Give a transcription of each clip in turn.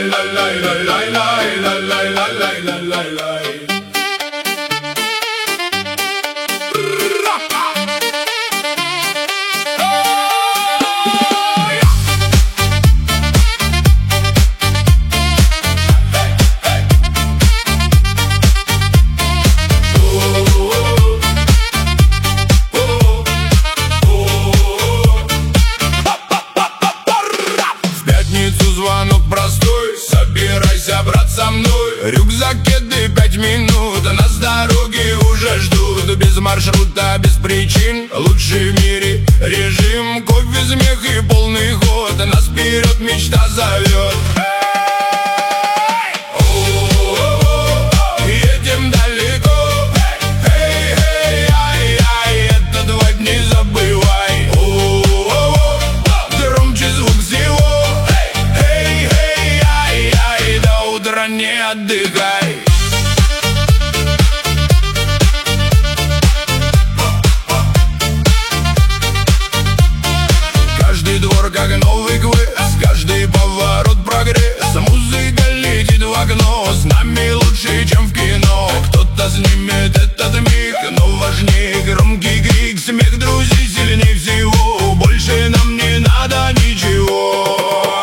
Звонок простой, собирайся, брат, со мной. Рюкзак, кеды, 5 минут, нас дороги уже ждут. Без маршрута, без причин, лучший в мире режим. Кофе, смех и полный ход, нас вперед мечта зовет. Едем далеко, этот вайб не забывай. Громче звук всего, до утра не отдыхай. Каждый двор как новый квест, каждый поворот прогресс. Музыка летит в окно, с нами лучше, чем в кино. Кто-то снимет этот миг, но важнее громкий крик. Смех друзей сильнее всего, больше нам не надо ничего.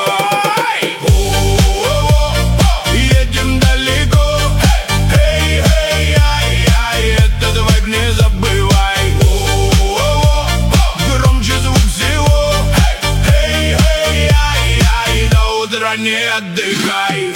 Не отдыхай.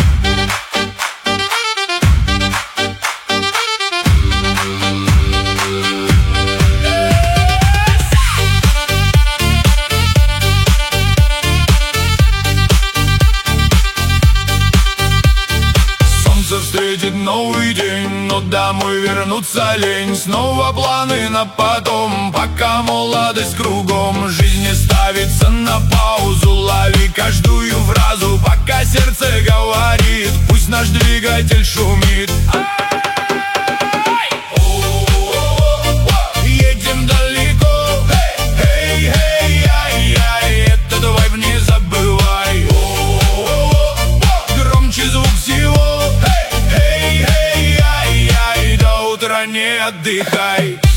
Солнце встретит новый день, но домой вернуться лень. Снова планы на потом, пока молодость кругом. Жизнь не ставится на паузу, лови каждую фразу, пока сердце говорит, пусть наш двигатель шумит. Едем далеко, этот вайб не забывай. Громче звук всего, до утра не отдыхай.